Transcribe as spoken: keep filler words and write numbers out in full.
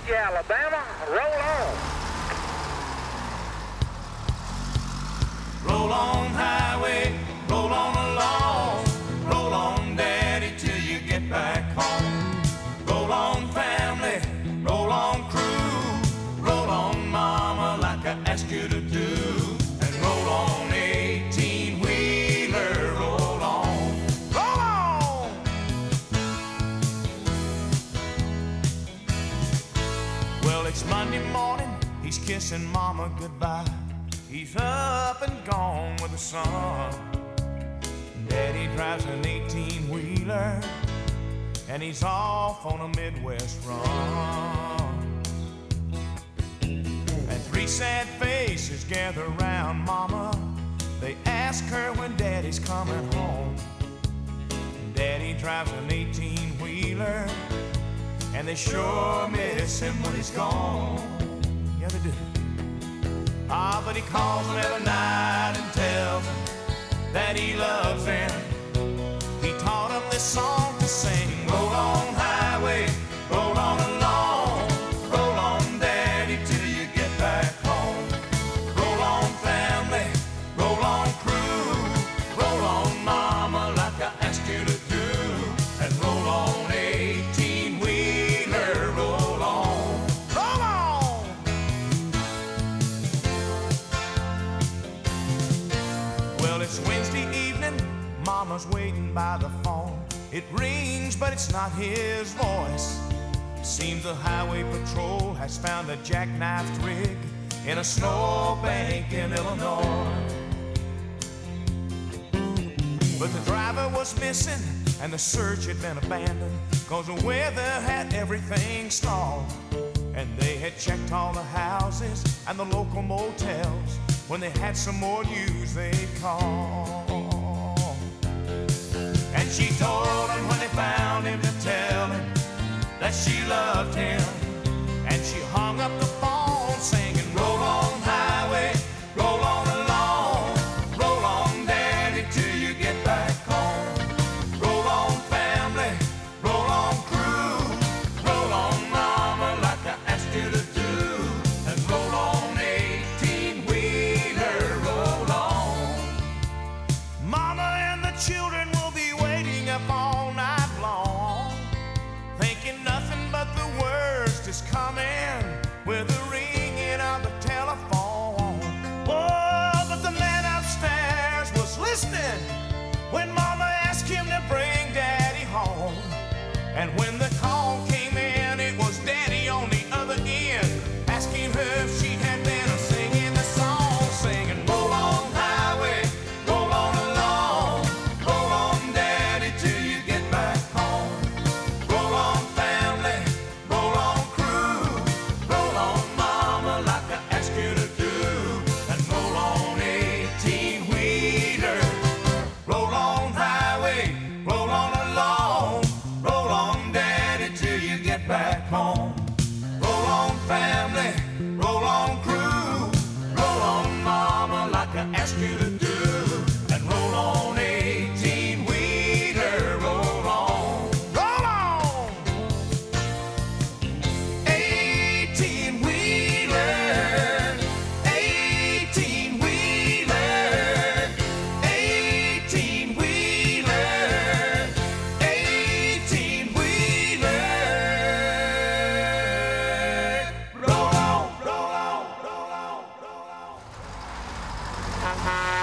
you, Alabama. Roll on. Roll on, highway, roll on along. Roll on, daddy, till you get back home. Roll on, family, roll on, crew. Roll on, mama, like I asked you to do. And roll on, eighteen-wheeler, roll on. Roll on! Well, it's Monday morning, he's kissing mama goodbye. He's up and gone with the sun. Daddy drives an eighteen-wheeler, and he's off on a Midwest run. And three sad faces gather around mama. They ask her when daddy's coming home. Daddy drives an eighteen-wheeler, and they sure miss him when he's gone. Yeah, they do. Ah, but he calls them every night and tells them that he loves them. He taught them this song to sing. Roll on, highway, roll on along. Roll on, daddy, till you get back home. Roll on, family, roll on, crew. Roll on, mama, like I asked you to do. And roll on, eighteen-wheeler, roll on. Roll on! Well, it's Wednesday evening, mama's waiting by the phone. It rings, but it's not his voice. Seems the highway patrol has found a jackknifed rig in a snowbank in Illinois. But the driver was missing, and the search had been abandoned, 'cause the weather had everything stalled. And they had checked all the houses and the local motels. When they had some more news, they'd call. And she told him when they found him to tell him that she loved him. And she hung up the phone singing, roll on, highway, roll on along. Roll on, daddy, till you get back home. Roll on, family, roll on, crew. Roll on, mama, like I asked you to do. And roll on, eighteen-wheeler, roll on. Mama and the children will be waiting up all night long, thinking nothing but the worst is coming with the ringing of the telephone. Oh, but the man upstairs was listening when mama asked him to bring daddy home. And when the call came in, it was daddy on the other end, asking her if she had been singing the song, singing, roll on, highway, roll on along. Roll on, daddy, till you get back home. Roll on, family, roll on, crew. Roll on, mama, like I asked you to do. And roll on, eighteen-wheeler. Roll on, highway, roll on along. Roll on, daddy, till you get back home. Roll on, family, roll on, crew. Roll on, mama, like I asked you to do. And roll on, eighteen-wheeler, roll on. Roll on! eighteen-wheeler, eighteen-wheeler, eighteen-wheeler, eighteen-wheeler. Roll on, roll on, roll on, roll on.